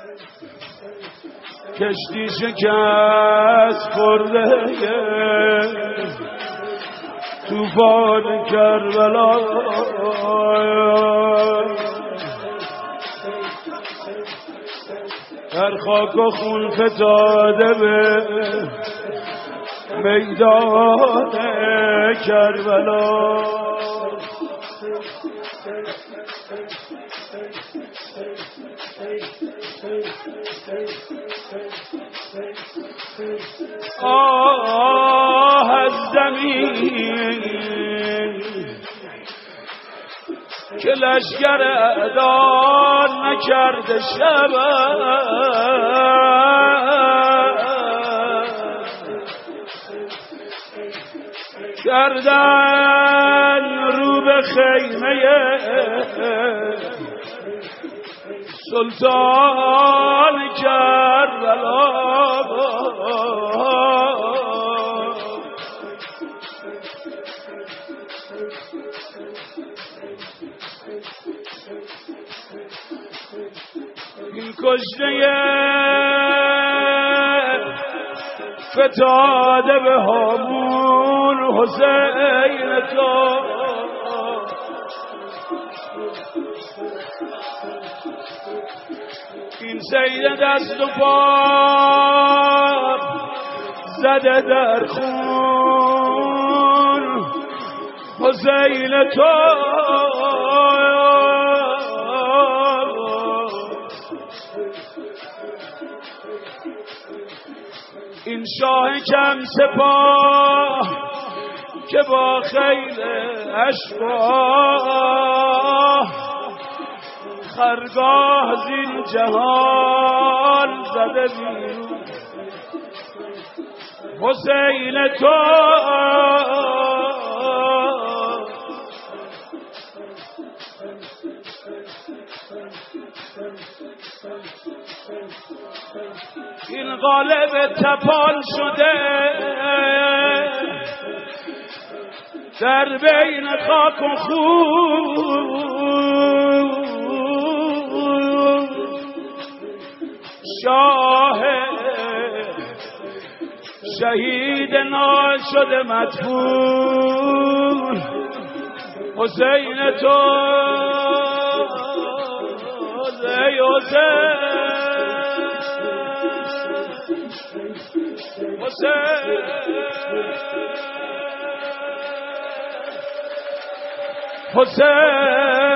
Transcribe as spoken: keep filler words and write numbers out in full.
کشتی شکست خورده توفان کربلا در خاک و خون فتاده به میدان کربلا. آه از زمین که لشگر اعداد نکرده شب کردن رو به خیمه سلطان کربلا. این کشته فتاده به هامون حسین تو این سید دست و پا زده در خون حسین تو این شاه کم سپاه که با خیل اشباه خرگاه زین جهان زده بیرون حسین تو این غالب تپان شده در بین خاک و خون شاه شهید نال شده مدفون حسین تو ای حسین حسین حسین